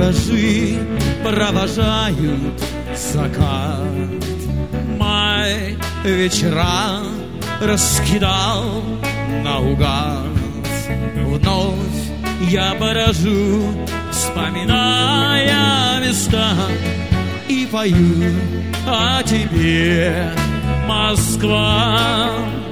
витражи провожают закат. Май вечера раскидал наугад. Вновь я брожу, вспоминая места, и пою о тебе, Москва.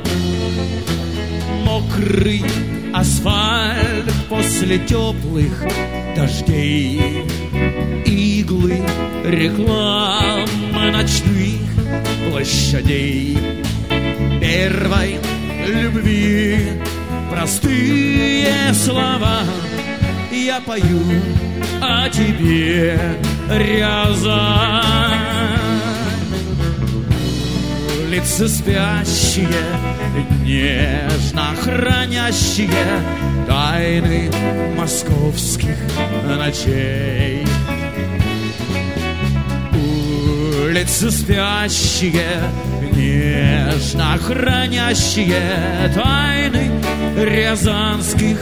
Мокрый асфальт после теплых дождей, иглы рекламы ночных площадей. Первой любви простые слова я пою о тебе, Рязань. Улицы спящие, нежно хранящие тайны московских ночей. Улицы спящие, нежно хранящие тайны рязанских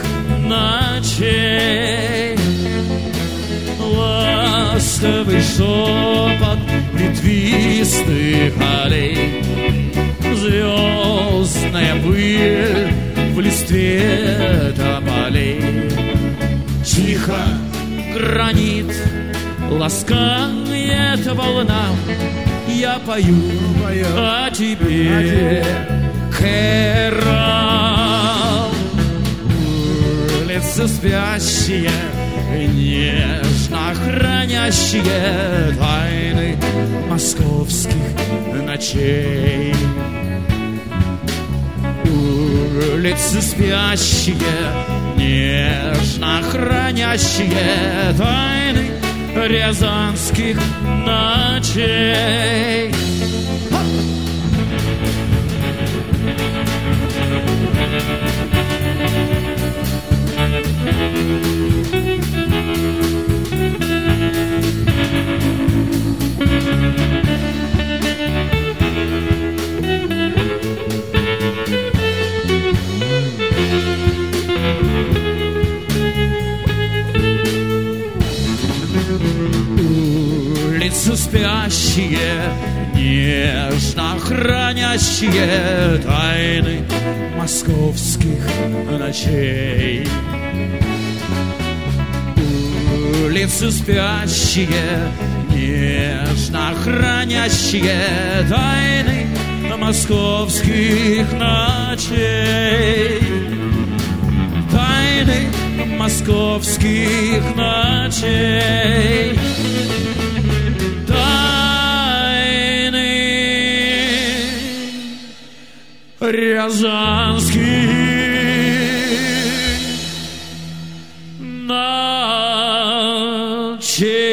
ночей. Ласковый шепот ветвистых аллей, звездная пыль в листве тополей. Тихо гранит ласкает волна, я пою о тебе, Кэрол. Улицы спящие, нежно хранящие тайны московских ночей. Улицы спящие, нежно хранящие тайны рязанских ночей. Улицы спящие, нежно хранящие тайны московских ночей. Улицы спящие, нежно хранящие тайны московских ночей. Тайны московских ночей. Тайны рязанских ночей.